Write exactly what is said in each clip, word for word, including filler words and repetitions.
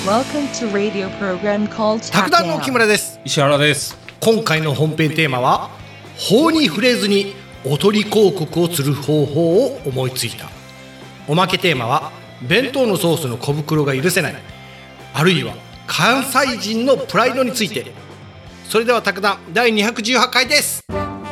Welcome to radio program called 卓談の木村です。 石原です。 今回の本編テーマは法に触れずにおとり広告をする方法を思いついた。おまけテーマは弁当のソースの小袋が許せない、あるいは関西人のプライドについて。それでは卓談だいにひゃくじゅうはちかいです。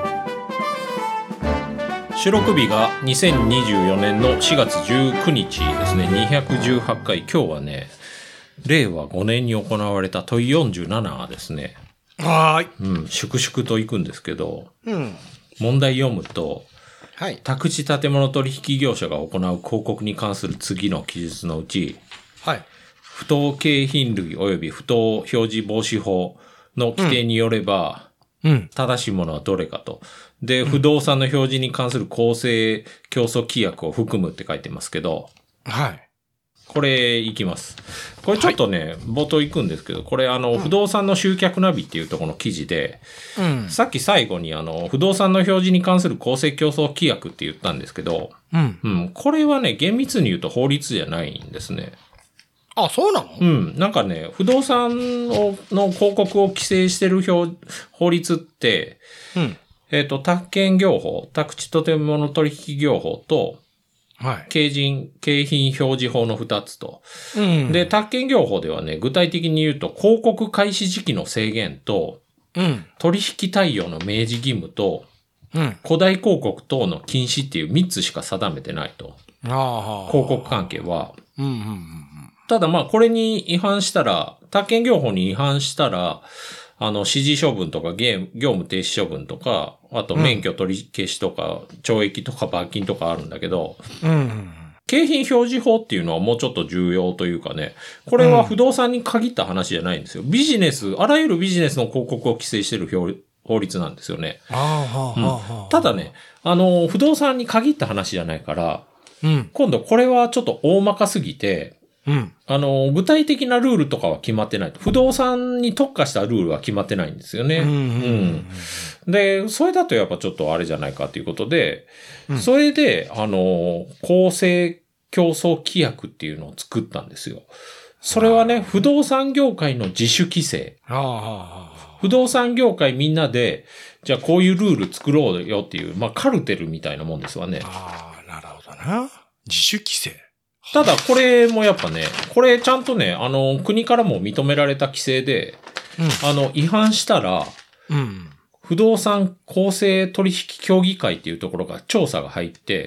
収録日がにせんにじゅうよねんのしがつじゅうくにちですね。にひゃくじゅうはちかい。今日はね、れいわごねんに行われた問いよんじゅうななですね。 はーい。 うん、粛々といくんですけど、 うん、 問題読むと、 はい、 宅地建物取引業者が行う広告に関する次の記述のうち、 はい、 不当景品類及び不当表示防止法の規定によれば、うん、正しいものはどれかと。で、不動産の表示に関する公正競争規約を含むって書いてますけど、 はい。 これいきます。これちょっとね、はい、冒頭いくんですけど、これあの、うん、不動産の集客ナビっていうところの記事で、うん、さっき最後にあの、不動産の表示に関する公正競争規約って言ったんですけど、うん。うん、これはね、厳密に言うと法律じゃないんですね。 あ、そうなの？ うん。なんかね、不動産をの広告を規制してる表法律って、うん、えっと、宅建業法、宅地建物取引業法と、はい。景品、景品表示法の二つと。うん。で、宅建業法ではね、具体的に言うと、広告開始時期の制限と、うん。取引対応の明示義務と、うん。古代広告等の禁止っていう三つしか定めてないと。ああ。広告関係は。うんうんうん。ただまあ、これに違反したら、宅建業法に違反したら、あの、指示処分とか業務停止処分とか、あと免許取り消しとか、うん、懲役とか罰金とかあるんだけど、うん、景品表示法っていうのはもうちょっと重要というかね、これは不動産に限った話じゃないんですよ。ビジネス、あらゆるビジネスの広告を規制してる法律なんですよね。あうん、ただね、あの、不動産に限った話じゃないから、うん、今度これはちょっと大まかすぎて、うん。あの、具体的なルールとかは決まってない。不動産に特化したルールは決まってないんですよね。うん、うんうん。で、それだとやっぱちょっとあれじゃないかということで、うん、それで、あの、公正競争規約っていうのを作ったんですよ。それはね、不動産業界の自主規制。不動産業界みんなで、じゃあこういうルール作ろうよっていう、まあカルテルみたいなもんですわね。 ああ、なるほどな。自主規制。 ただこれもやっぱね、これちゃんとね、あの、国からも認められた規制で、うん、あの、違反したら、うん、不動産公正取引協議会っていうところが調査が入って、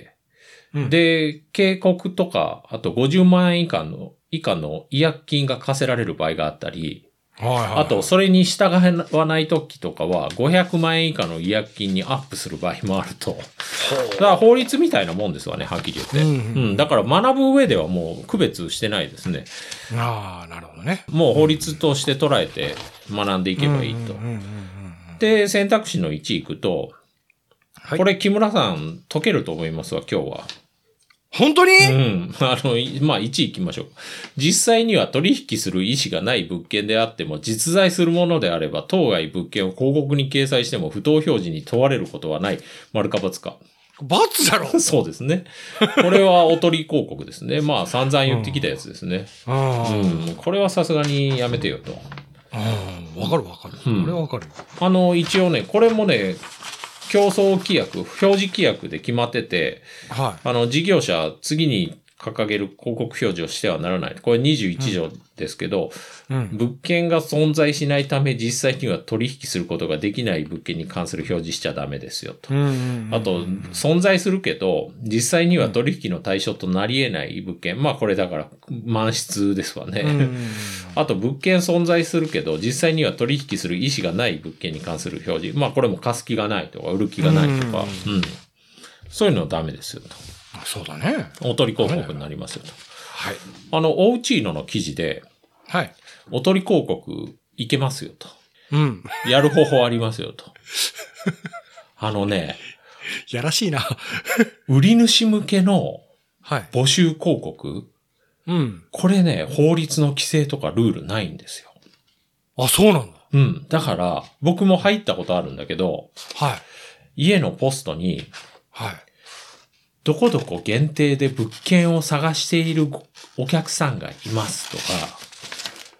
うん、で、警告とか、あとごじゅうまんえん以下の、以下の違約金が課せられる場合があったり、はいはいはい、あと、それに従わないときとかは、ごひゃくまんえん以下の違約金にアップする場合もあると。だから法律みたいなもんですわね、はっきり言って。うんうんうん、だから学ぶ上ではもう区別してないですね。 ああ、なるほどね。 もう法律として捉えて学んでいけばいいと。で、選択肢のいちいくと、はい、これ木村さん解けると思いますわ、今日は。 本当に？ うん。あの、まあ、いち行きましょう。実際には取引する意思がない物件であっても、実在するものであれば、当該物件を広告に掲載しても不当表示に問われることはない。丸か×か。 ×だろ？ そうですね。これはおとり広告ですね。まあ、散々言ってきたやつですね。うん。うん、これはさすがにやめてよと。 うん。わかるわかる。うん、これはわかる。 あの、一応ね、これもね、競争規約、表示規約で決まってて、はい、あの、事業者、次に掲げる広告表示をしてはならない。これにじゅういちじょうですけど、うん、物件が存在しないため実際には取引することができない物件に関する表示しちゃダメですよと。うんうんうんうん、あと、存在するけど、実際には取引の対象となり得ない物件。まあこれだから満室ですわね。うんうんうん、あと、物件存在するけど、実際には取引する意思がない物件に関する表示。まあこれも貸す気がないとか、売る気がないとか、うんうん、そういうのはダメですよと。 そうだね。 おとり広告になりますよと。 はい。 あの、オウチーノの記事で、 はい。 おとり広告いけますよと。 うん。 やる方法ありますよと。あのね。 やらしいな。 売り主向けの募集広告。はい、うん。これね、法律の規制とかルールないんですよ。 あ、そうなんだ。 うん。だから、僕も入ったことあるんだけど、 はい。 家のポストに、はい。どこどこ限定で物件を探しているお客さんがいますとか、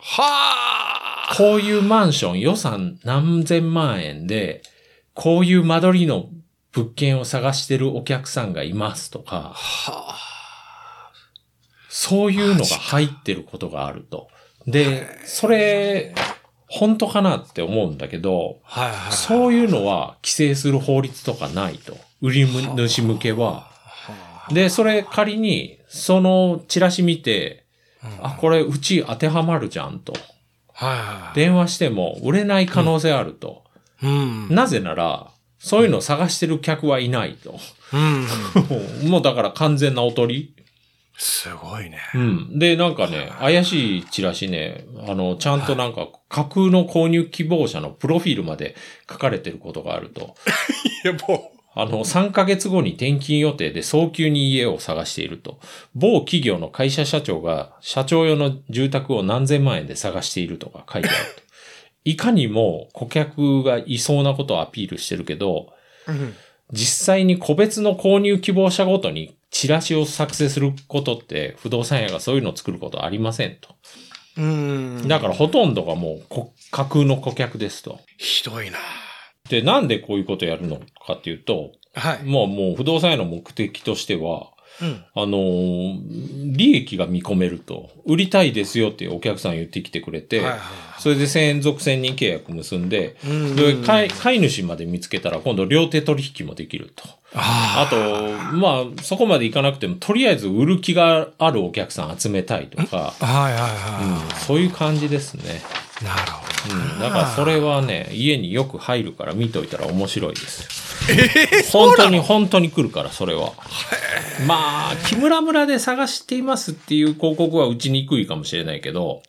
はあ。 こういうマンション予算何千万円で、こういう間取りの物件を探してるお客さんがいますとか、 はあ。 そういうのが入ってることがあると。で、それ、本当かなって思うんだけど、 はいはいはい、 そういうのは規制する法律とかないと。売り主向けは。で、それ仮に、そのチラシ見て、うん、あ、これうち当てはまるじゃんと。 はいはい、 電話しても売れない可能性あると。 うん、 なぜなら、そういうのを探してる客はいないと。うん、もうだから完全なおとり。 すごいね。 うん。で、なんかね、怪しいチラシね、あの、ちゃんとなんか、架空の購入希望者のプロフィールまで書かれてることがあると。 いや、もう。 あの、さんかげつごに転勤予定で早急に家を探していると。某企業の会社社長が社長用の住宅を何千万円で探しているとか書いてあると。いかにも顧客がいそうなことをアピールしてるけど、うん、実際に個別の購入希望者ごとにチラシを作成することって不動産屋がそういうのを作ることはありませんと。 うーん。 だからほとんどがもう架空の顧客ですと。 ひどいな。 で、なんでこういうことやるのかっていうと、 はい。 もうもう不動産屋の目的としては、うん、あのー、利益が見込めると、売りたいですよっていうお客さん言ってきてくれて、はいはいはい、それで専属専任契約結んで、うんで買い、買い主まで見つけたら今度両手取引もできると。あ, あと、まあ、そこまでいかなくても、とりあえず売る気があるお客さん集めたいとか、 はいはいはい、 うん、そういう感じですね。 なるほど。 うん。だからそれはね、家によく入るから見といたら面白いですよ。 えー、 本当に本当に来るから、それは。まあ、木村村で探していますっていう広告は打ちにくいかもしれないけど、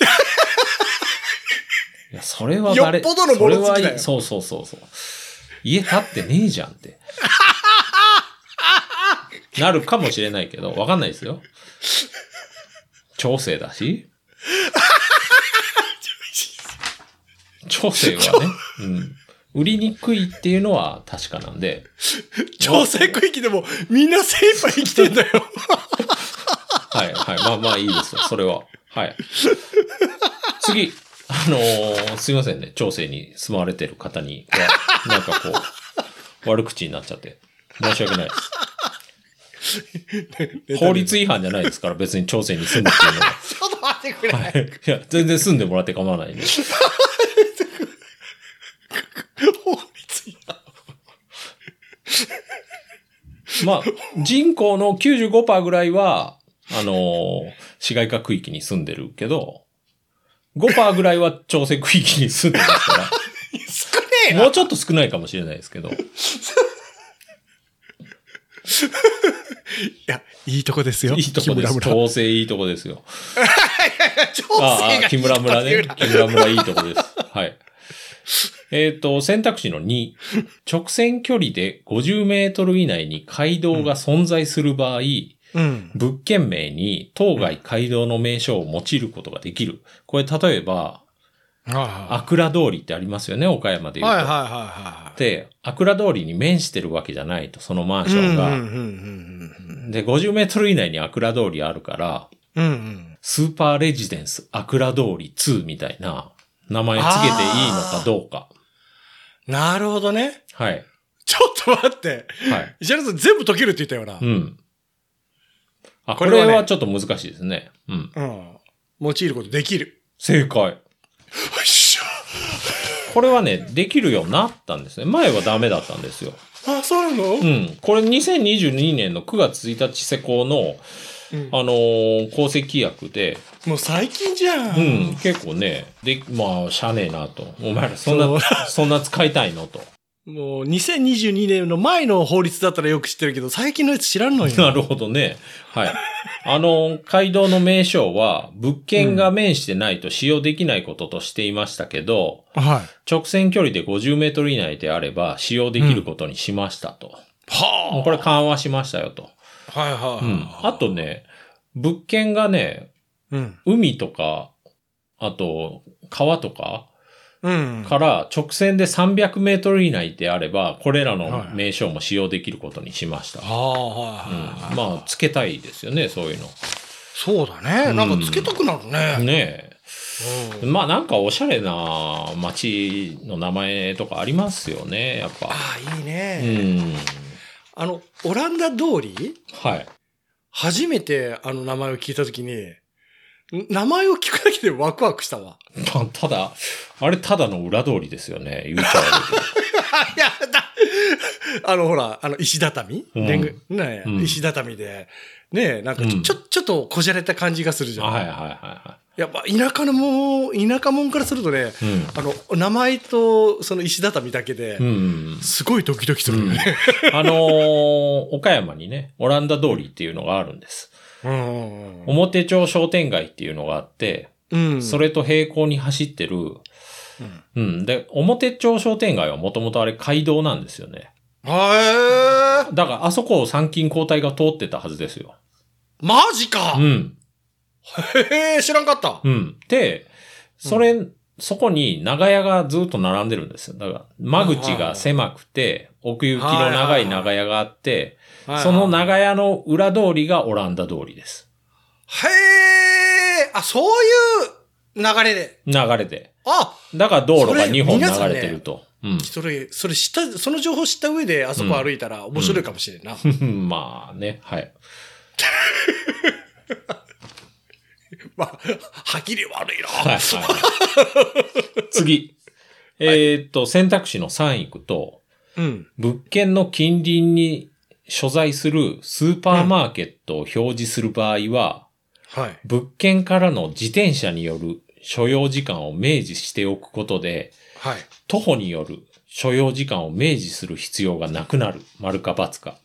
いや、それは誰、 よっぽどのもの好きだよ。 そうそうそうそう。家建ってねえじゃんって。なるかもしれないけど、わかんないですよ。調整だし。調整はね、うん。売りにくいっていうのは確かなんで。 調整区域でもみんな精一杯生きてんだよ。 はいはい。まあまあいいですよ。それは。はい。次。あのー、すいませんね。調整に住まわれてる方には、なんかこう、悪口になっちゃって。申し訳ないです。法律違反じゃないですから、別に調整に住んでっていうのは。 ちょっと待ってくれ。はい、 いや、全然住んでもらって構わないんで。 法律違反。まあ、人口の きゅうじゅうごパーセント ぐらいは、あのー、市街化区域に住んでるけど、ごパーセント ぐらいは調整区域に住んでますから。 少ねえな。 もうちょっと少ないかもしれないですけど。 いや、いいとこですよ。 いいとこです。調整いいとこですよ。 いやいや、調整がいいとこ。 ああ、木村村ね。木村村いいとこです。はい。えっと、選択肢のに、直線距離でごじゅうメートル以内に街道が存在する場合、うん、物件名に当該街道の名称を用いることができる。これ例えば、あくら通りってありますよね、岡山で言うと。 はいはいはいはい。 で、あくら通りに面してるわけじゃないと、そのマンションが。で、ごじゅうメートル以内にあくら通りあるから、うんうん、スーパーレジデンスあくら通りにみたいな名前つけていいのかどうか。 なるほどね。 はい。 ちょっと待って。はい。石原さん全部解けるって言ったよな。 うん。あ、これは、ね、これはちょっと難しいですね。うん。 うん。用いることできる。 正解。よっしゃ。 これはね、できるようになったんですね。前はダメだったんですよ。 あ、そうなの？ うん。これにせんにじゅうにねんのくがつついたち施行の、うん、あのー、公正規約で。 もう最近じゃん。 うん。結構ね、で、まあ、しゃあねえなと。お前らそんな、そんな使いたいのと。 もうにせんにじゅうにねんの前の法律だったらよく知ってるけど、最近のやつ知らんのよ。 なるほどね。はい。あの、街道の名称は、物件が面してないと使用できないこととしていましたけど、うん、はい。直線距離でごじゅうメートル以内であれば、使用できることにしましたと。うん、はあ。これ緩和しましたよと。 はいはい、 うん。あとね、物件がね、うん、海とか、あと、川とか、うん、から直線でさんびゃくメートル以内であれば、これらの名称も使用できることにしました。はい。まあ、つけたいですよね、そういうの。 そうだね。うん、なんかつけたくなるね。 ねえ。 うん、まあなんかおしゃれな街の名前とかありますよね、やっぱ。 ああ、いいね。 うん。 あの、オランダ通りはい。 初めてあの名前を聞いたときに、名前を聞くだけでワクワクしたわ。 ただ、あれただの裏通りですよね、言うちゃう。 いやだあの、ほら、あの、石畳、うん、ね、うん、石畳で、ね、なんかちょ、うん、ちょ、ちょっとこじゃれた感じがするじゃん。 はいはいはいはい。 やっぱ田舎のも、田舎もんからするとね、うん、あの、名前とその石畳だけで、すごいドキドキするよね。 うん、あのー、岡山にね、オランダ通りっていうのがあるんです。うん、表町商店街っていうのがあって、うん、それと並行に走ってる、うん、うん。で、表町商店街はもともとあれ街道なんですよね。 へー。 だからあそこを参勤交代が通ってたはずですよ。 マジか。 うん。 へえ、知らんかった。 うん。で、それ、うん、そこに長屋がずっと並んでるんですよ。だから、間口が狭くて、奥行きの長い長屋があって、その長屋の裏通りがオランダ通りです。 へえ、あ、そういう流れで。 流れで。 あ、 だから道路がにほん流れてると。 うん、それ、それ知った、その情報知った上であそこ歩いたら面白いかもしれんな。 うんうん、まあね、はい。 まあ、はっきり悪いな。 はいはい、次。えー、っと、選択肢のさんいくと、うん、物件の近隣に所在するスーパーマーケットを表示する場合は、うん、はい、物件からの自転車による所要時間を明示しておくことで、はい、徒歩による所要時間を明示する必要がなくなる。丸か×か。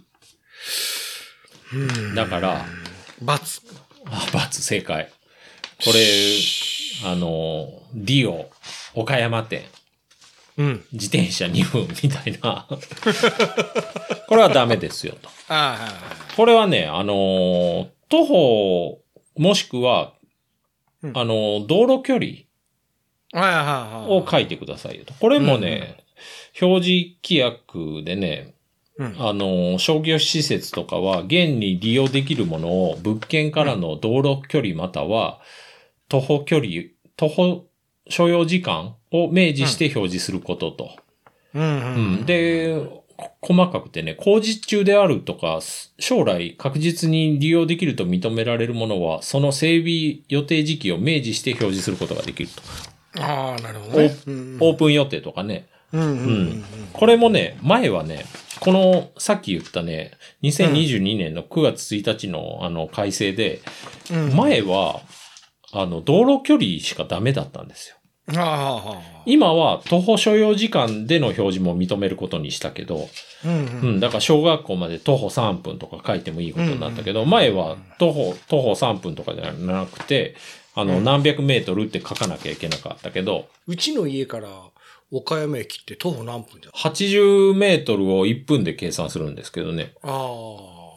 だから、 ×。あ、 ×正解。これ、あの、ディオ、岡山店。うん。自転車にふんみたいな。これはダメですよと。ああ、これはね、あの、徒歩、もしくは、うん、あの、道路距離を書いてくださいよと。これもね、うん、表示規約でね、うん、あの、商業施設とかは、現に利用できるものを物件からの道路距離または、徒歩距離、徒歩所要時間を明示して表示することと。うんうんうん、で、細かくてね、工事中であるとか、将来確実に利用できると認められるものは、その整備予定時期を明示して表示することができると。 ああ、なるほどね。 オープン予定とかね。うんうんうんうん、これもね、前はね、この、さっき言ったね、にせんにじゅうにねんのくがつついたちのあの改正で、うん、前は、あの、道路距離しかダメだったんですよ。ああ、今は徒歩所要時間での表示も認めることにしたけど、うんうんうん、だから小学校まで徒歩さんぷんとか書いてもいいことになったけど、うんうん、前は徒歩、徒歩さんぷんとかじゃなくて、あの、何百メートルって書かなきゃいけなかったけど、 うちの家から岡山駅って徒歩何分だ ? はちじゅうメートルをいっぷんで計算するんですけどね。ああ。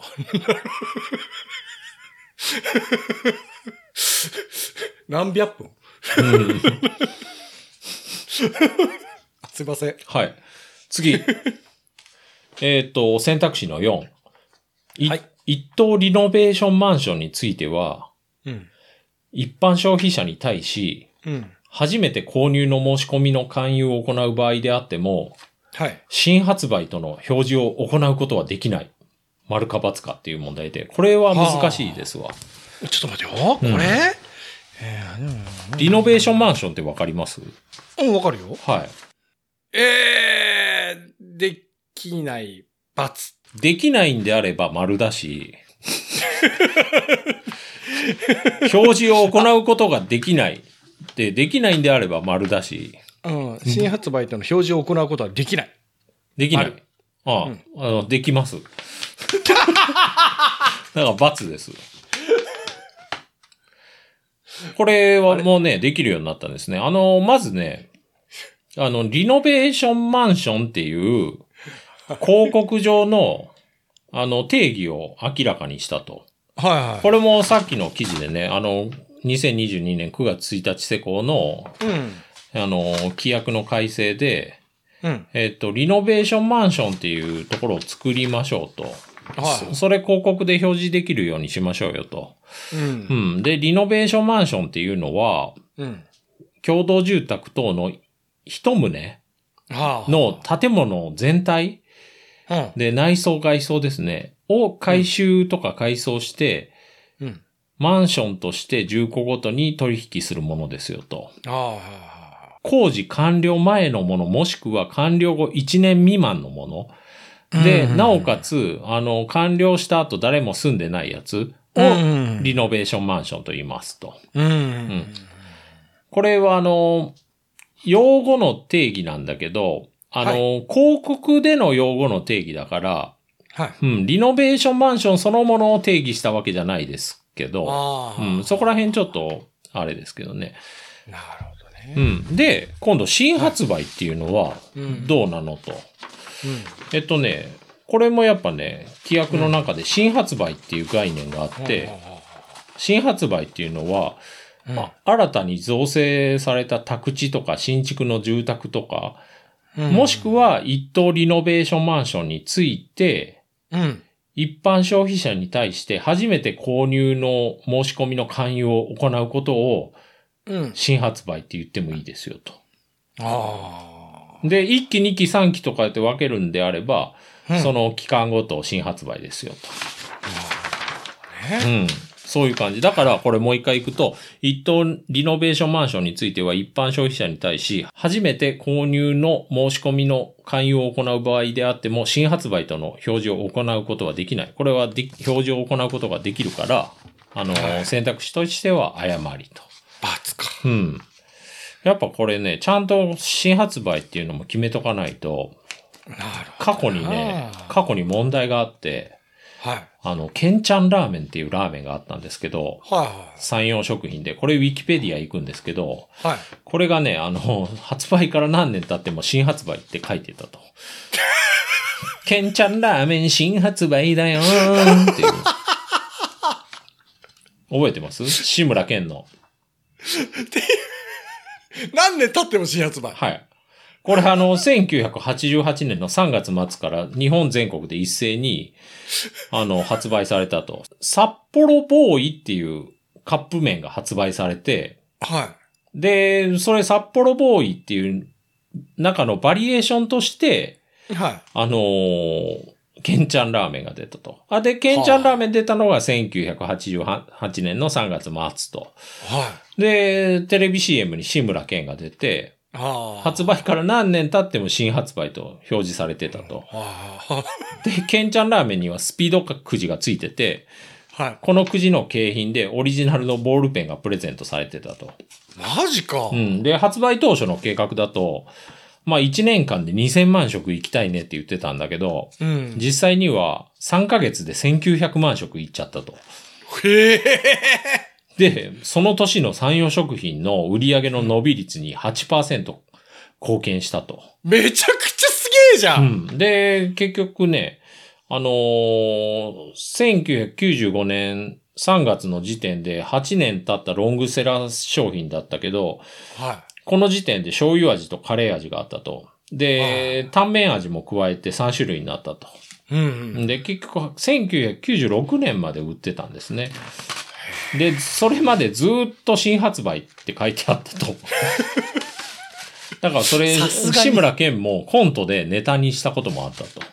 何百分、うん、すいません。 はい。次。えっと、選択肢のよん。はい。一棟リノベーションマンションについては、うん、一般消費者に対し、うん、初めて購入の申し込みの勧誘を行う場合であっても、はい、新発売との表示を行うことはできない。丸か×かっていう問題で、これは難しいですわ。 ちょっと待ってよ。これ、うん、 えー、リノベーションマンションってわかります？ うん、わかるよ。 はい。 えー、できない×。 できないんであれば丸だし、表示を行うことができない。で、できないんであれば丸だし。 うん。新発売との表示を行うことはできない。 できない。ああ、うん、あの、できます。だから×です。これはもうね、できるようになったんですね。あの、まずね、あの、リノベーションマンションっていう広告上の、あの、定義を明らかにしたと。はいはい。これもさっきの記事でね、あの、にせんにじゅうにねんくがつついたち施行の、うん、あの、規約の改正で、うん、えっと、リノベーションマンションっていうところを作りましょうと。はい、そ, それ広告で表示できるようにしましょうよと。うんうん、で、リノベーションマンションっていうのは、うん、 共同住宅等の一棟の建物全体で内装外装ですね、を改修とか改装して、うんうん、マンションとして住戸ごとに取引するものですよと。工事完了前のものもしくは完了後いちねん未満のもので、うんうん、なおかつ、あの、完了した後誰も住んでないやつをリノベーションマンションと言いますと。うんうん、これはあの、用語の定義なんだけど、あの、はい、広告での用語の定義だから、はい、うん、リノベーションマンションそのものを定義したわけじゃないですけど、うん、そこら辺ちょっと、あれですけどね。 なるほどね。 うん。で、今度新発売っていうのは、どうなのと、はいうんうん。えっとね、これもやっぱね、規約の中で新発売っていう概念があって、うん、新発売っていうのは、うんまあ、新たに造成された宅地とか新築の住宅とか、うん、もしくは一棟リノベーションマンションについて、うん、一般消費者に対して初めて購入の申し込みの勧誘を行うことを、うん、新発売って言ってもいいですよと。あで、いっき、にき、さんきとかやって分けるんであれば、うん、その期間ごと新発売ですよと。うんそういう感じ。だからこれもう一回行くと、一棟リノベーションマンションについては一般消費者に対し、初めて購入の申し込みの勧誘を行う場合であっても、新発売との表示を行うことはできない。これはで表示を行うことができるから、あの、はい、選択肢としては誤りと。 罰か。 うん。やっぱこれね、ちゃんと新発売っていうのも決めとかないと、なるほど過去にね、過去に問題があって、はい。あの、ケンちゃんラーメンっていうラーメンがあったんですけど、はいはい。山陽食品で、これウィキペディア行くんですけど、はい。これがね、あの、発売から何年経っても新発売って書いてたと。ケンちゃんラーメン新発売だよーっていう。覚えてます志村けんの。っていう。 何年経っても新発売はい。これあの、せんきゅうひゃくはちじゅうはちねんのさんがつ末から日本全国で一斉に、あの、発売されたと。札幌ボーイっていうカップ麺が発売されて、はい。で、それ札幌ボーイっていう中のバリエーションとして、はい。あのー、ケンちゃんラーメンが出たと。あ、で、ケンちゃんラーメン出たのがせんきゅうひゃくはちじゅうはちねんのさんがつ末と。はい。で、テレビ シーエム に志村けんが出て、発売から何年経っても新発売と表示されてたと。で、ケンちゃんラーメンにはスピードくじがついてて、はい、このくじの景品でオリジナルのボールペンがプレゼントされてたと。 マジか。 うん。で、発売当初の計画だと、まあいちねんかんでにせんまん食行きたいねって言ってたんだけど、うん、実際にはさんかげつでせんきゅうひゃくまん食行っちゃったと。へー。で、その年の山陽食品の売上の伸び率に はちパーセント 貢献したと。 めちゃくちゃすげえじゃん、 うん、で、結局ね、あのー、せんきゅうひゃくきゅうじゅうごねんさんがつの時点ではちねん経ったロングセラー商品だったけど、はい、この時点で醤油味とカレー味があったと。で、タンメン味も加えてさんしゅるいになったと。うんうん、で、結局せんきゅうひゃくきゅうじゅうろくねんまで売ってたんですね。で、それまでずっと新発売って書いてあったと。だからそれ、志村けんもコントでネタにしたこともあったと。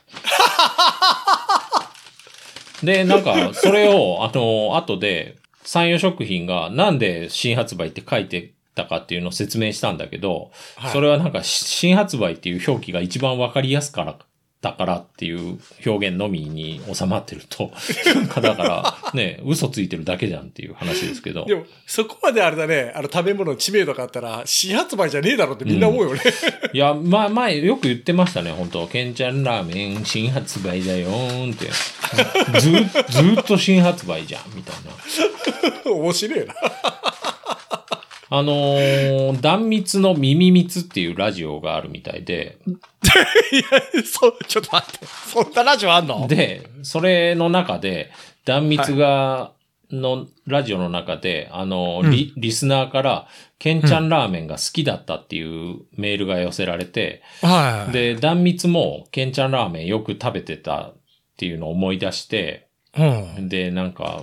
で、なんか、それを、あの、後で、山陽食品がなんで新発売って書いてたかっていうのを説明したんだけど、はい、それはなんか、新発売っていう表記が一番わかりやすから、だからっていう表現のみに収まってると、なんかだからね、嘘ついてるだけじゃんっていう話ですけど。 でも、そこまであれだね、あの食べ物の知名度があったら、新発売じゃねえだろってみんな思うよね。 うん、いや、まあ、前よく言ってましたね、本当ケンちゃんラーメン新発売だよーんって。ず、ずっと新発売じゃん、みたいな。面白いな。 あのー、断蜜の耳蜜っていうラジオがあるみたいで。 いや、そ、ちょっと待って。そんなラジオあんの？ で、それの中で、断蜜が、の、ラジオの中で、あの、うん、リ、リスナーから、ケンちゃんラーメンが好きだったっていうメールが寄せられて、はい、で、断蜜も、ケンちゃんラーメンよく食べてたっていうのを思い出して、うん、で、なんか、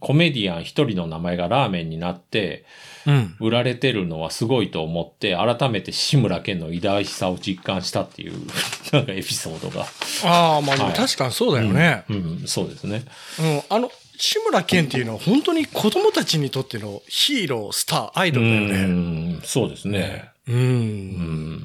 コメディアン一人の名前がラーメンになって、うん、売られてるのはすごいと思って、改めて志村けんの偉大さを実感したっていう、なんかエピソードが。 ああ、まあ、はい、確かにそうだよね、 うん。うん、そうですね。 うん、あの、志村けんっていうのは本当に子供たちにとってのヒーロー、スター、アイドルだよね。 うん、そうですね。 うん。うん、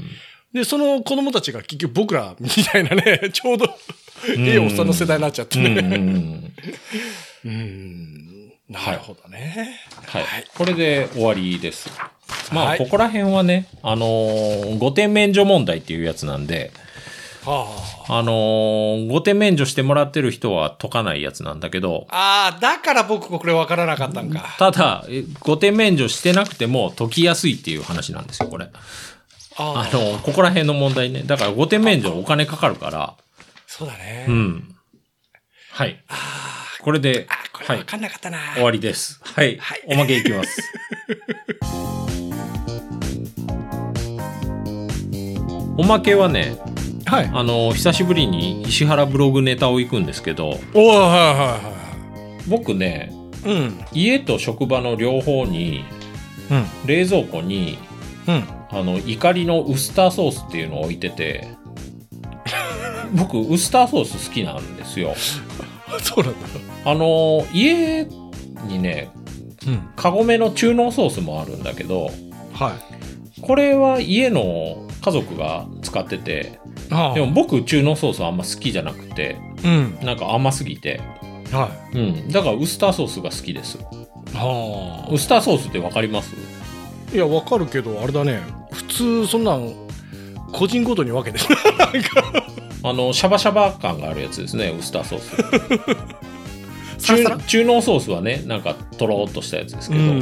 で、その子供たちが結局僕らみたいなね、ちょうど、いいおっさんの世代になっちゃってね。うん。うんうんなるほどね、 はい。はい。これで終わりです。まあ、はい、ここら辺はね、あのー、ごてん免除問題っていうやつなんで、はあ、あのー、ごてん免除してもらってる人は解かないやつなんだけど。 ああ、だから僕これ分からなかったんか。 ただ、ごてん免除してなくても解きやすいっていう話なんですよ、これ。あ, あの、ここら辺の問題ね。だからごてん免除お金かかるから。 そうだね。 うん。はい。あこれで、 これ分かんなかったな、 はい、終わりです。はい。はい、おまけいきます。おまけはね、はい。あの、久しぶりに石原ブログネタを行くんですけど、 おはいはいはい。 僕ね、うん、家と職場の両方に、うん、冷蔵庫に、うん、あの、怒りのウスターソースっていうのを置いてて、僕、ウスターソース好きなんですよ。 そうなんだ。 あの、家にね、うん、カゴメの中濃ソースもあるんだけど、はい。これは家の家族が使ってて、ああでも僕中濃ソースあんま好きじゃなくて、うん、なんか甘すぎて、はい。うん。だからウスターソースが好きです。はあ。ウスターソースってわかります？ いや、わかるけど、あれだね。普通、そんなん個人ごとに分けてなんかあのシャバシャバ感があるやつですね、ウスターソース。中, 中濃ソースはね、なんかとろーっとしたやつですけど、うんうん、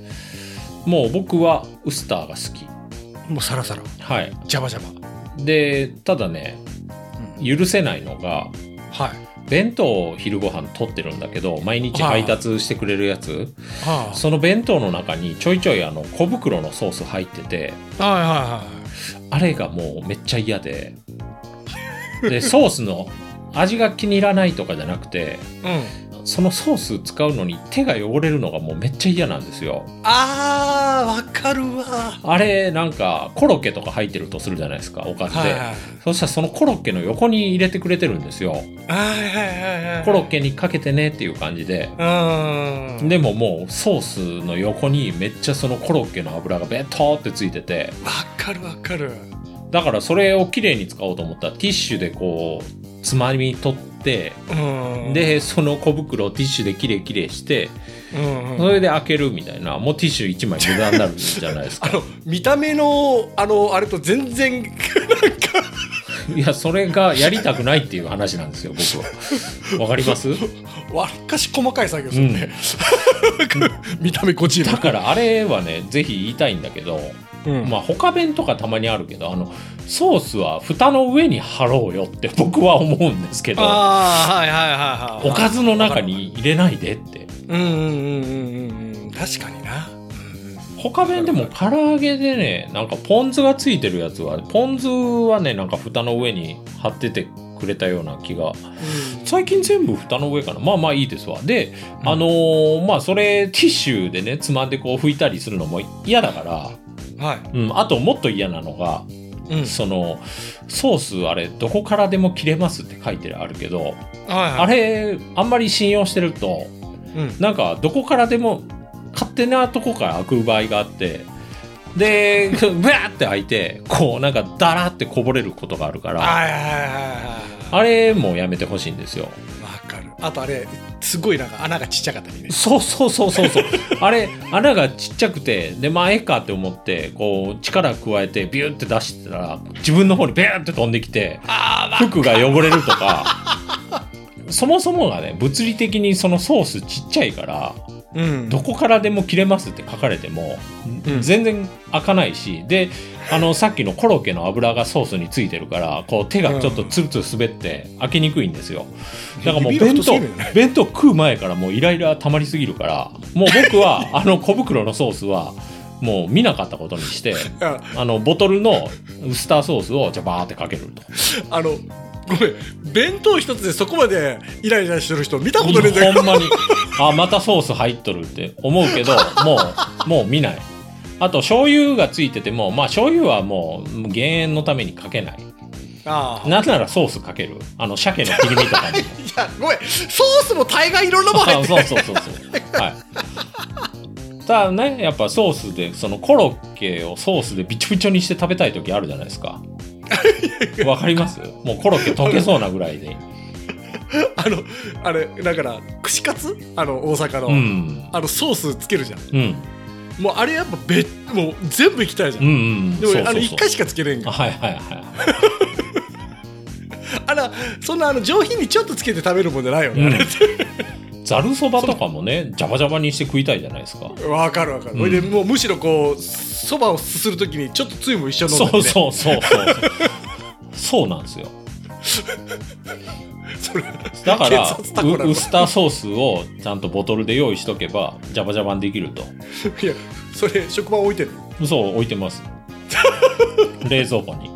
もう僕はウスターが好き。 もうサラサラ。 はい。 ジャバジャバ。 で、ただね、許せないのが、はい。弁当を昼ご飯取ってるんだけど、毎日配達してくれるやつ、はあ、その弁当の中にちょいちょいあの小袋のソース入ってて、はいはいはい、あれがもうめっちゃ嫌で、でソースの味が気に入らないとかじゃなくて、うん、そのソース使うのに手が汚れるのがもうめっちゃ嫌なんですよ。 あー、わかるわ。 あれなんかコロッケとか入ってるとするじゃないですか、おかずで、はいはい、そしたらそのコロッケの横に入れてくれてるんですよ。はいはいはい、コロッケにかけてねっていう感じで、うん、でももうソースの横にめっちゃそのコロッケの油がベトーってついてて、 わかるわかる。 だからそれをきれいに使おうと思ったらティッシュでこうつまみ取って、うん、でその小袋をティッシュできれいきれいして、うんうん、それで開けるみたいな、もうティッシュいちまい無駄になるじゃないですか。 あの見た目のあのあれと全然なんかいや、それがやりたくないっていう話なんですよ、僕は。わかります？ わりかし細かい作業するね、うん、見た目こちら。 だからあれはね、ぜひ言いたいんだけど、うん、まあ他弁とかたまにあるけど、あのソースは蓋の上に貼ろうよって僕は思うんですけど、あ、はいはいはいはい、おかずの中に入れないでって。 うんうんうんうんうん、確かにな。 他弁でも唐揚げでね、なんかポン酢がついてるやつは、ポン酢はね、なんか蓋の上に貼っててくれたような気が、うん、最近全部蓋の上かな。まあまあいいですわ。で、うん、あのー、まあそれティッシュでねつまんでこう拭いたりするのも嫌だから、はい、うん、あともっと嫌なのが、うん、そのソースあれどこからでも切れますって書いてあるけど、はいはい、あれあんまり信用してると、うん、なんかどこからでも勝手なとこから開く場合があって、でブワーって開いてこうなんかダラってこぼれることがあるから、はいはいはいはい、あれもやめてほしいんですよ。 わかる。あとあれすごいなんか穴がちっちゃかったりね。 そうそうそうそうそうあれ穴がちっちゃくて、でまあええかって思ってこう力加えてビューって出してたら自分の方にビューって飛んできて服が汚れるとかそもそもがね物理的にそのソースちっちゃいから、うん、どこからでも切れますって書かれても、うん、全然開かないし、であのさっきのコロッケの油がソースについてるからこう手がちょっとツルツル滑って開けにくいんですよ。だからもう弁当、弁当食う前からもうイライラ溜まりすぎるから、もう僕はあの小袋のソースはもう見なかったことにしてあのボトルのウスターソースをじゃバーってかけると。 あのごめん、弁当一つでそこまでイライラしてる人見たことねえんだけど。 ほんまにあまたソース入っとるって思うけどもうもう見ない。あと醤油がついててもまあ醤油はもう減塩のためにかけない。 ああ、 なんならソースかける。あの鮭の切り身とかに。 いやごめん、ソースも大概いろんなもん入ってそうそうそうそうはい。ただね、やっぱソースでそのコロッケをソースでビチョビチョにして食べたい時あるじゃないですか。わかります？もうコロッケ溶けそうなぐらいで。 あのあれだから串カツ、あの大阪の、うん、あのソースつけるじゃん。うん。もうあれやっぱべもう全部いきたいじゃん。うんうん。でもそうそうそう、あのいっかいしかつけれんが。はいはいはい。あら、そんなあの上品にちょっとつけて食べるもんじゃないよね。 ざるそばとかもね、ジャバジャバにして食いたいじゃないですか。 わかるわかる。うん、でもうむしろこうそばをすするときにちょっとつゆも一緒に飲んで、ね、 そうそうそうそうそうなんですよ。 それだからウスターソースをちゃんとボトルで用意しとけばジャバジャバにできると。 いや、それ職場置いてるの？ そう置いてます。冷蔵庫に。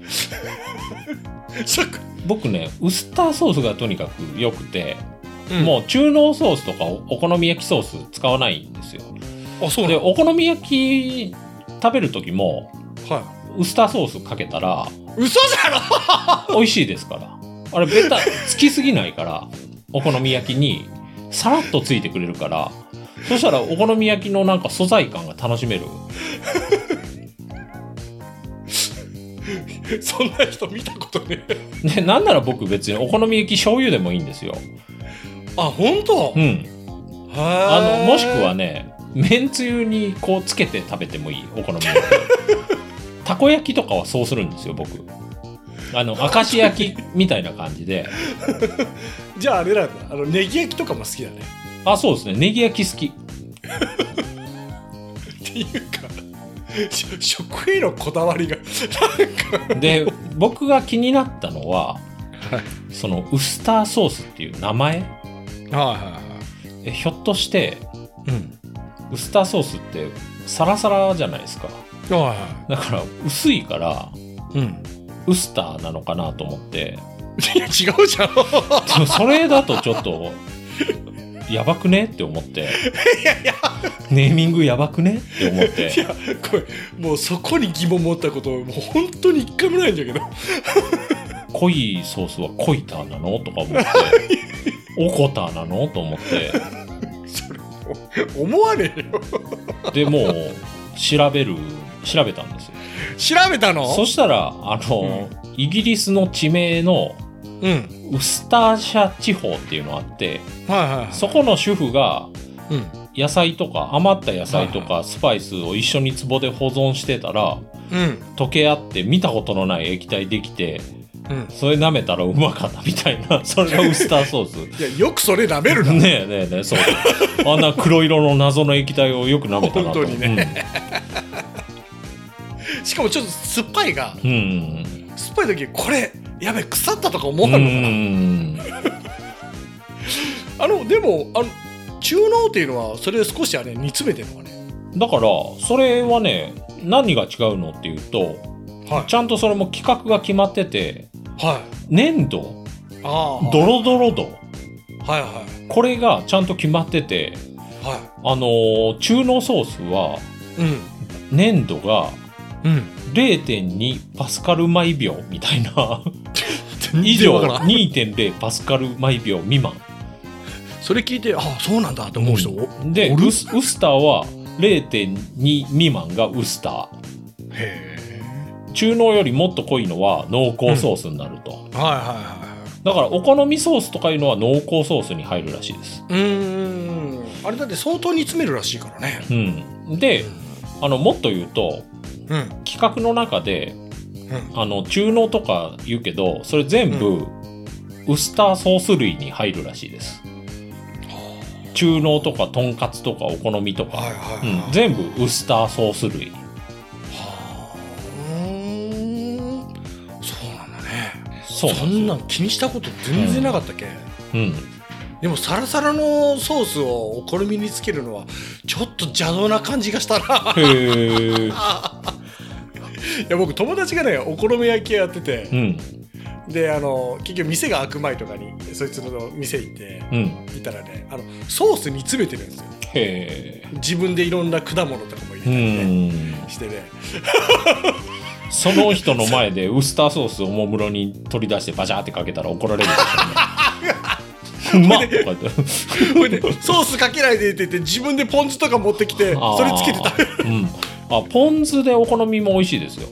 僕ね、ウスターソースがとにかく良くて、うん、もう中濃ソースとかお好み焼きソース使わないんですよ。 あ、そうなの？ でお好み焼き食べる時も、はい、ウスターソースかけたら嘘じゃろ美味しいですから。あれベタつきすぎないからお好み焼きにさらっとついてくれるから、そしたらお好み焼きのなんか素材感が楽しめる。 そんな人見たことねえ。 ね、なんなら僕別にお好み焼き醤油でもいいんですよ。 あ、本当？ うん。あのもしくはね、めんつゆにこうつけて食べてもいいお好み焼き。たこ焼きとかはそうするんですよ僕。あの明石焼きみたいな感じで。 じゃああれなんだ。あのネギ焼きとかも好きだね。 あ、そうですね。ネギ焼き好き。 っていうか。食へのこだわりがなんかで、僕が気になったのは、はい、そのウスターソースっていう名前、はいはいはい、えひょっとして、うん、ウスターソースってサラサラじゃないですか、はいはい、だから薄いから、うん、ウスターなのかなと思って。 いや違うじゃん。 でもそれだとちょっとやばくねって思って。 いやいやネーミングやばくねって思って。 いやこれもうそこに疑問持ったこともう本当に一回もないんだけど。 濃いソースは濃いターなのとか思っておこターなのと思って。 それ思わねえよ。 でもう調べる調べたんですよ。 調べたの？ そしたらあの、うん、イギリスの地名のうん、ウスターシャ地方っていうのがあって、はいはいはい、そこの主婦が、うん、野菜とか余った野菜とかスパイスを一緒に壺で保存してたら、うん、溶け合って見たことのない液体できて、うん、それ舐めたらうまかったみたいな。それがウスターソース。 いやよくそれ舐めるな。 ねえねえねえ、そう。あんな黒色の謎の液体をよく舐めたなと。 本当にね、うん、しかもちょっと酸っぱいが、うん、酸っぱい時これやべ腐ったとか思わんのかな。うんあのでもあの中濃っていうのはそれ少しあれ煮詰めてるのかね。 だからそれはね、何が違うのっていうと、はい、ちゃんとそれも規格が決まってて、はい、粘土、あドロドロ度、はいはい、これがちゃんと決まってて、はい、あのー、中濃ソースは、うん、粘土が、うん、れいてんに パスカル毎秒みたいな以上 にてんれい パスカル毎秒未満。 それ聞いてあそうなんだって思う人、 うん、で ウ, ウスターは れいてんに 未満がウスター。へー。中濃よりもっと濃いのは濃厚ソースになると、うん、はいはいはい。だからお好みソースとかいうのは濃厚ソースに入るらしいです。 うーん、あれだって相当煮詰めるらしいからね。 うん。で、あのもっと言うと、うん、規格の中で、うん、あの中濃とか言うけどそれ全部、うん、ウスターソース類に入るらしいです。中濃とかとんかつとかお好みとか、はいはいはい、うん、全部ウスターソース類。はあ、そうなんだね。そうなんそんなん気にしたこと全然なかったっけ、うん、うん、でもサラサラのソースをお好みにつけるのはちょっと邪道な感じがしたな。へー。いや僕友達がねお好み焼きやってて、うん、 であの結局店が開く前とかにそいつの店行って、 うん、 行ったらねあのソースに詰めてるんですよ。 へー。 自分でいろんな果物とかも入れたりねしてねその人の前でウスターソースをおもむろに取り出してバシャーってかけたら怒られるでしょうねうまっとか言ってこれでソースかけないでって言って自分でポン酢とか持ってきてそれつけて食べる、 うん、あポン酢でお好みも美味しいですよ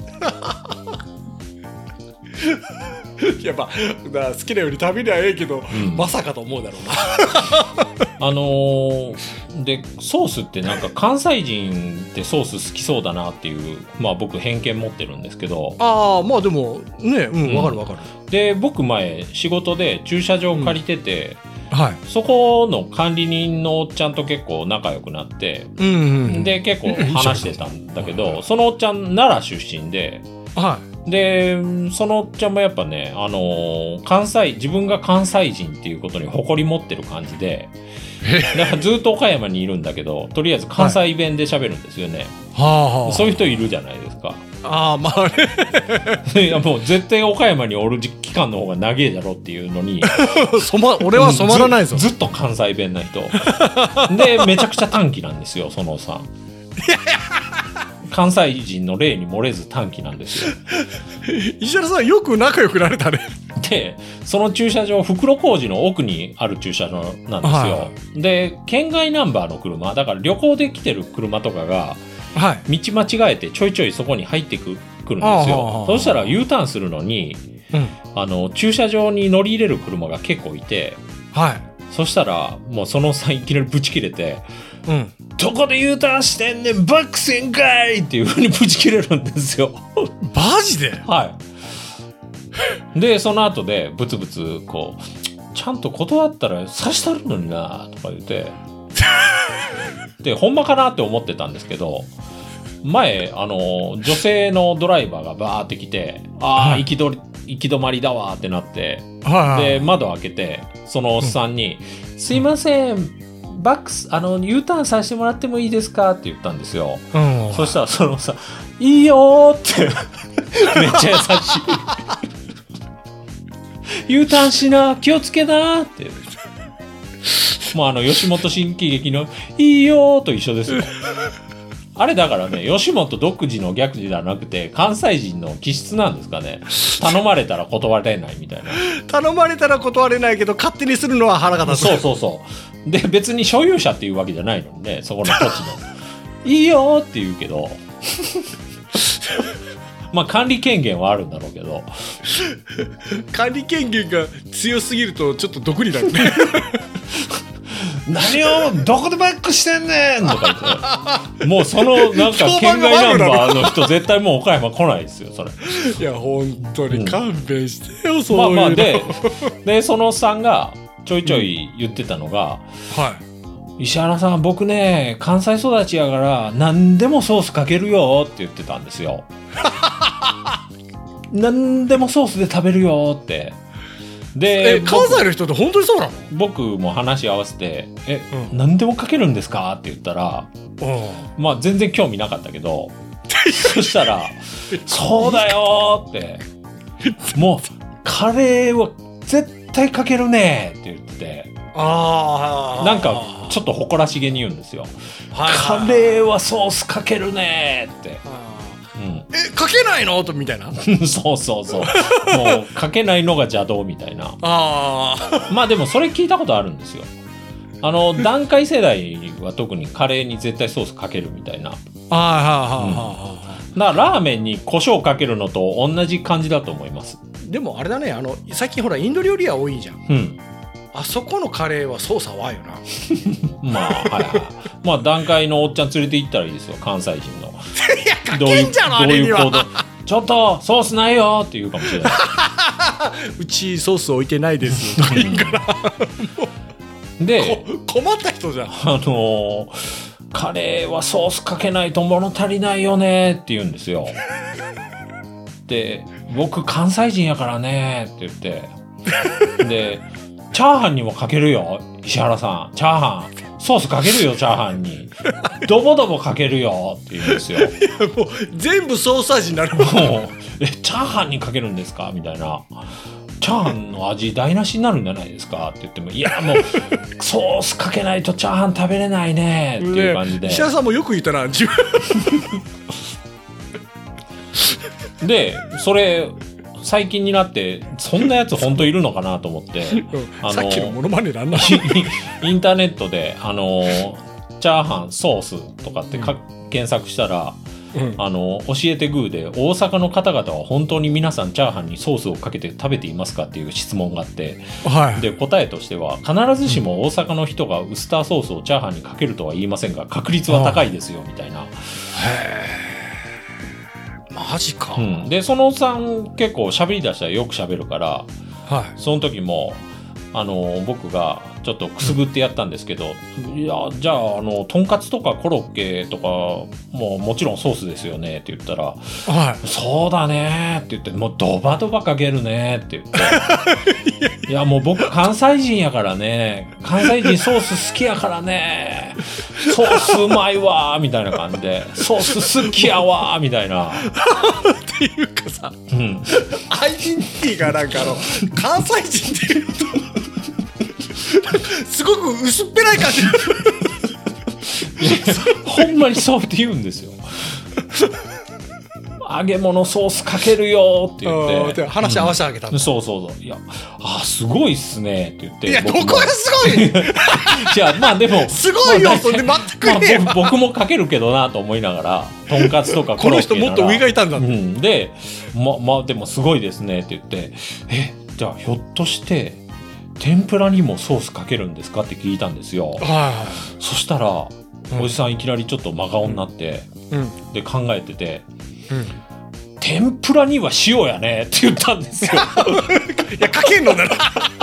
やっぱだから好きなように食べりゃええけど、うん、まさかと思うだろうなあのー、でソースってなんか関西人ってソース好きそうだなっていうまあ僕偏見持ってるんですけどああまあでもねうんわかるわかる、 うん、で僕前仕事で駐車場借りてて、 うんはい、 そこの管理人のおっちゃんと結構仲良くなって、うんうん、で結構話してたんだけどそのおっちゃん奈良出身ではいでそのおっちゃんもやっぱね、あのー、関西自分が関西人っていうことに誇り持ってる感じでだからずっと岡山にいるんだけどとりあえず関西弁で喋るんですよね、はい、そういう人いるじゃないですか。 ああまあねいやもう絶対岡山におる期間の方が長えだろっていうのにそ、ま、俺は染まらないぞ、 ず, ずっと関西弁な人でめちゃくちゃ短気なんですよそのさん関西人の例に漏れず短気なんですよ石原さんよく仲良くなれたねでその駐車場袋小路の奥にある駐車場なんですよ、はい、で県外ナンバーの車だから旅行で来てる車とかが、はい、道間違えてちょいちょいそこに入ってく, くるんですよ。そしたら U ターンするのに、うん、あの駐車場に乗り入れる車が結構いて、はい、そしたらもうそのさいきなりブチ切れてうん、どこで U ターンしてんねんバックせんかいっていう風にブチ切れるんですよマジではいでその後でブツブツこうちゃんと断ったら刺したるのになとか言ってでほんまかなって思ってたんですけど前あの女性のドライバーがバーって来てああ、はい、行きどり行き止まりだわってなって、はいはい、で窓開けてそのおっさんに、うん、すいませんバックスあの U ターンさせてもらってもいいですかって言ったんですよ、うん、そしたらそのさいいよってめっちゃ優しいU ターンしな気をつけなってもうあの吉本新喜劇のいいよと一緒ですよあれだからね吉本独自のギャグじゃなくて関西人の気質なんですかね頼まれたら断れないみたいな頼まれたら断れないけど勝手にするのは腹が立つそうそうそうで別に所有者っていうわけじゃないのにねそこの土地のいいよって言うけどまあ管理権限はあるんだろうけど管理権限が強すぎるとちょっと毒になるね何をどこでバックしてんねんとか言ってもうそのなんか県外ナンバーの人絶対もう岡山来ないですよそれいや本当に勘弁してよ、うん、そういうのまあまあででそのおっさんがちょいちょい言ってたのが、うんはい、石原さん僕ね関西育ちやから何でもソースかけるよって言ってたんですよ何でもソースで食べるよってで関西の人って本当にそうなの？ 僕も話合わせてえ、うん、何でもかけるんですかって言ったら、うん、まあ全然興味なかったけどそしたらそうだよってもうカレーは絶対かけるねって言っててあなんかちょっと誇らしげに言うんですよ、はいはい、カレーはソースかけるねってうん、えかけないのとみたいなそうそうそうもうかけないのが邪道みたいなあまあでもそれ聞いたことあるんですよあの団塊世代は特にカレーに絶対ソースかけるみたいなあ、はあはあ、うん、だからラーメンに胡椒かけるのと同じ感じだと思います。 でもあれだねあの最近ほらインド料理屋多いじゃん、うん、あそこのカレーはソース合わんよなまあはいはいまあ団塊のおっちゃん連れて行ったらいいですよ関西人のいやかけんじゃんあれにはちょっとソースないよって言うかもしれないうちソース置いてないですとか言うからで困った人じゃんあのー、カレーはソースかけないと物足りないよねって言うんですよで僕関西人やからねって言ってでチャーハンにもかけるよ石原さんチャーハンソースかけるよチャーハンにドボドボかけるよって言うんですよ。 もう全部ソース味になる。もうえチャーハンにかけるんですかみたいな。チャーハンの味台無しになるんじゃないですかって言っても、いやもうソースかけないとチャーハン食べれないねっていう感じで、 ね、石原さんもよく言ったな自分でそれ最近になってそんなやつ本当いるのかなと思って、 うん、あのさっきのモノマネなんだインターネットであのチャーハンソースとかってか、うん、検索したら、うん、あの教えてグーで大阪の方々は本当に皆さんチャーハンにソースをかけて食べていますかっていう質問があって、はい、で答えとしては必ずしも大阪の人がウスターソースをチャーハンにかけるとは言いませんが確率は高いですよみたいな。へーマジか、 うん、でそのおっさん結構喋り出したらよく喋るから、はい、その時もあの僕がちょっとくすぐってやったんですけど、うん、いやじゃああのとんかつとかコロッケとかももちろんソースですよねって言ったら、はい、そうだねって言ってもうドバドバかけるねって言っていやもう僕関西人やからね関西人ソース好きやからねソースうまいわみたいな感じでソース好きやわみたいなっていうかさ、うん、アイデンティティがなんかあの関西人っていうとすごく薄っぺらい感じほんまにそうって言うんですよ。揚げ物ソースかけるよって言って話合わせてあげた、 うん、そうそうそういやあすごいっすねって言っていやどこがすごいじゃあまあでもすごいよそれで全くね、 まあ、僕もかけるけどなと思いながらとんかつとかコロッケならこの人もっと上がいたんだ、 うん、でままあでもすごいですねって言ってえじゃあひょっとして天ぷらにもソースかけるんですかって聞いたんですよ、はい、そしたら、うん、おじさんいきなりちょっと真顔になって、うん、で考えてて、うん、天ぷらには塩やねって言ったんですよいやかけんのなら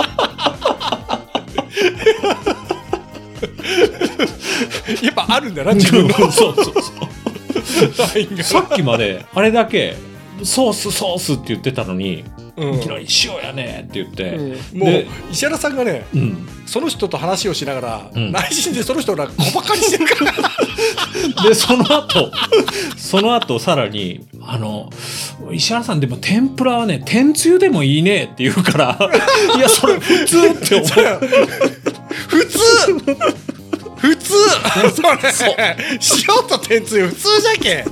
やっぱあるんだな自分のそうそうそうさっきまであれだけソースソースって言ってたのにうん、いきなり塩やねって言って、 うん、もう石原さんがね、うん、その人と話をしながら、うん、内心でその人を小馬鹿にしてるからでその後その後さらにあの石原さんでも天ぷらはね天つゆでもいいねって言うからいやそれ普通って思う普通普通それ塩と天つゆ普通じゃけ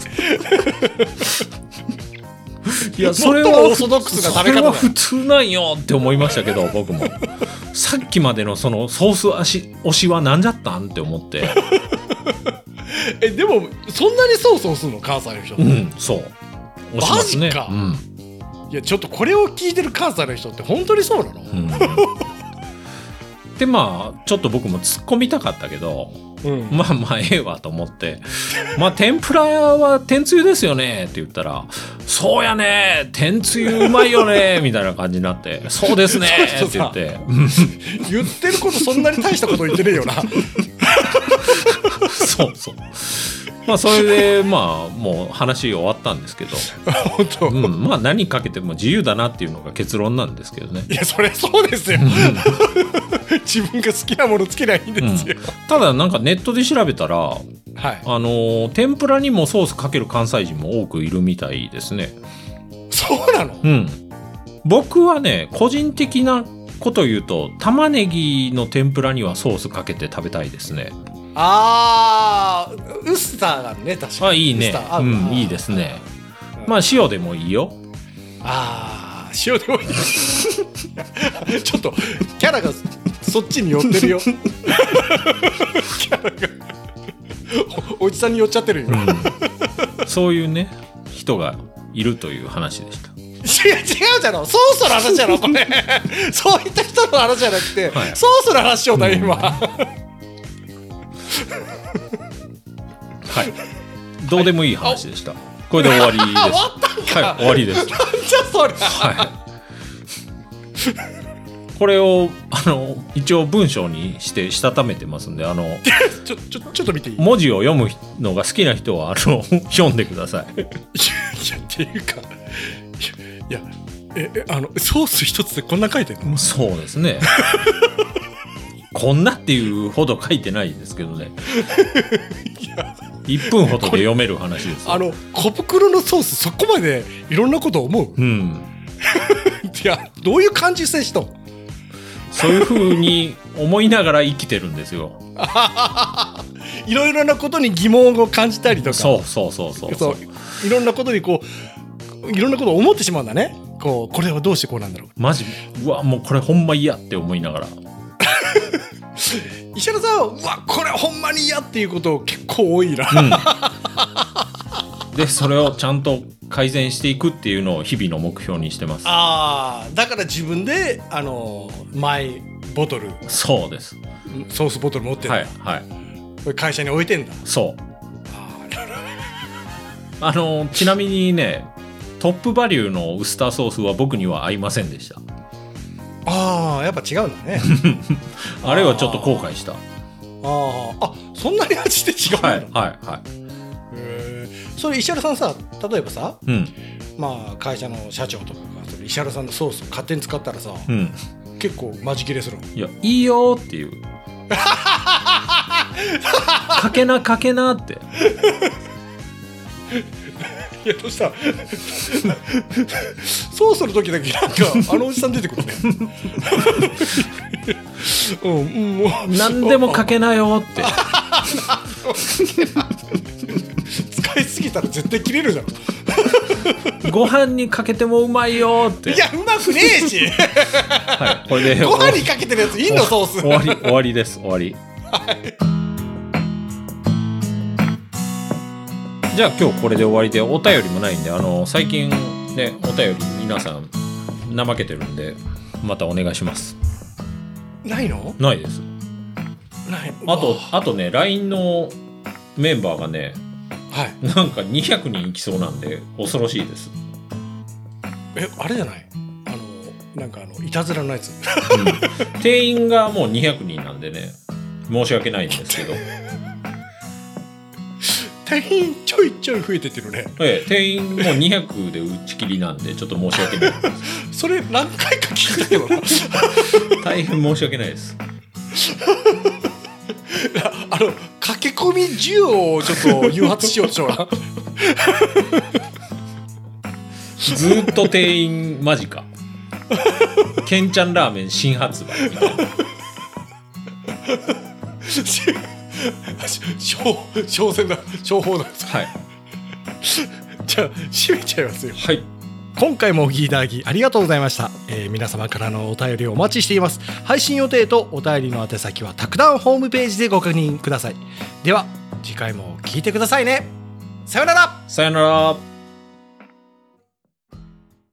いやそれはオーソドックスな食べ方だよ。 それは普通なんよって思いましたけど僕もさっきまでのそのソース推しは何じゃったんって思ってえでもそんなにソースをするの関西の人って、 うん、そう推しますね。 マジか、うん、いやちょっとこれを聞いてる関西の人って本当にそうなの、うん、 でまあちょっと僕も突っ込みたかったけどうん、まあまあええわと思ってまあ天ぷらは天つゆですよねって言ったらそうやね天つゆうまいよねみたいな感じになってそうですねって言って言ってることそんなに大したこと言ってねえよなそうそうまあそれでまあもう話終わったんですけど本当、 うん、まあ何かけても自由だなっていうのが結論なんですけどね。 いやそれそうですよ自分が好きなものつけないんですよ、うん、 ただなんかネットで調べたら、はい、あの天ぷらにもソースかける関西人も多くいるみたいですね。 そうなの？ うん。僕はね個人的なこと言うと玉ねぎの天ぷらにはソースかけて食べたいですね。 あーウスターがね確かにあいいね、うん、いいですね、うん、まあ塩でもいいよ。 あー塩でもいいちょっとキャラがそっちに寄ってるよキャラが お, おじさんに寄っちゃってるよ、うん、 そういうね人がいるという話でした。 違う違うじゃろソースの話じゃろこれそういった人の話じゃなくて、はい、ソースの話しようだよ今、うんはい、どうでもいい話でした。これで終わりです。終わったんか。 はい、終わりです。 なんじゃそりゃ。 はい。これをあの一応文章にしてしたためてますんで、あのちょちょちょっと見ていい？ 文字を読むのが好きな人はあの読んでください。いやっていうか、いやえあのソース一つでこんな書いてるの？ そうですね。 こんなっていうほど書いてないですけどねいっぷんほどで読める話です。 あの小袋のソースそこまでいろんなこと思う、 うん、 いやどういう感じ接しとそういう風に思いながら生きてるんですよいろいろなことに疑問を感じたりとか、 そうそうそうそうそう、 いろんなことにこういろんなことを思ってしまうんだね。こうこれはどうしてこうなんだろう、 マジうわもうこれほんま嫌って思いながら石原さんはうわこれほんまに嫌っていうこと結構多いな、 うん、でそれをちゃんと改善していくっていうのを日々の目標にしてます。 ああだから自分であのマイボトル、 そうです、 ソースボトル持ってるんだ、 はいはい、 これ会社に置いてんだ。 そうああのちなみにねトップバリューのウスターソースは僕には合いませんでした。 ああやっぱ違うんだねあれはちょっと後悔した。あああそんなに味で違うの。 はいはいはい。 へーそれ石原さんさ例えばさ、 うん、 まあ会社の社長とかがそれ石原さんのソースを勝手に使ったらさ、 うん、 結構マジ切れするの。 いやいいよっていうかけなかけなっていやどうしたソースの時だけなんかあのおじさん出てくるねうん、うん、もう何でもかけなよって使いすぎたら絶対切れるじゃんご飯にかけてもうまいよって。 いやうまくねえし、 はい、これでご飯にかけてるやついいのソース。 終わり終わりです終わり、はい、じゃあ今日これで終わりでお便りもないんであの最近ねお便り皆さん怠けてるんでまたお願いします。 ないの？ ないです。 ない。 あとあとね ライン のメンバーがね、 はい、 なんかにひゃくにんいきそうなんで恐ろしいです。 えあれじゃないあのなんかあのいたずらのやつ、うん、 定員がもうにひゃくにんなんでね申し訳ないんですけど定員ちょいちょい増えてってるね。 ええ、定員もうにひゃくで打ち切りなんでちょっと申し訳ないそれ何回か聞いたけどな大変申し訳ないですあの駆け込み需要をちょっと誘発しようとしようなずっと定員マジかケンちゃんラーメン新発売みたいな商戦だ商法なんです。 はいじゃあ締めちゃいますよ。 はい、 今回もお聞きいただきありがとうございました、えー、皆様からのお便りをお待ちしています。配信予定とお便りの宛先は卓談ホームページでご確認ください。では次回も聞いてくださいね。さよなら。 さよなら。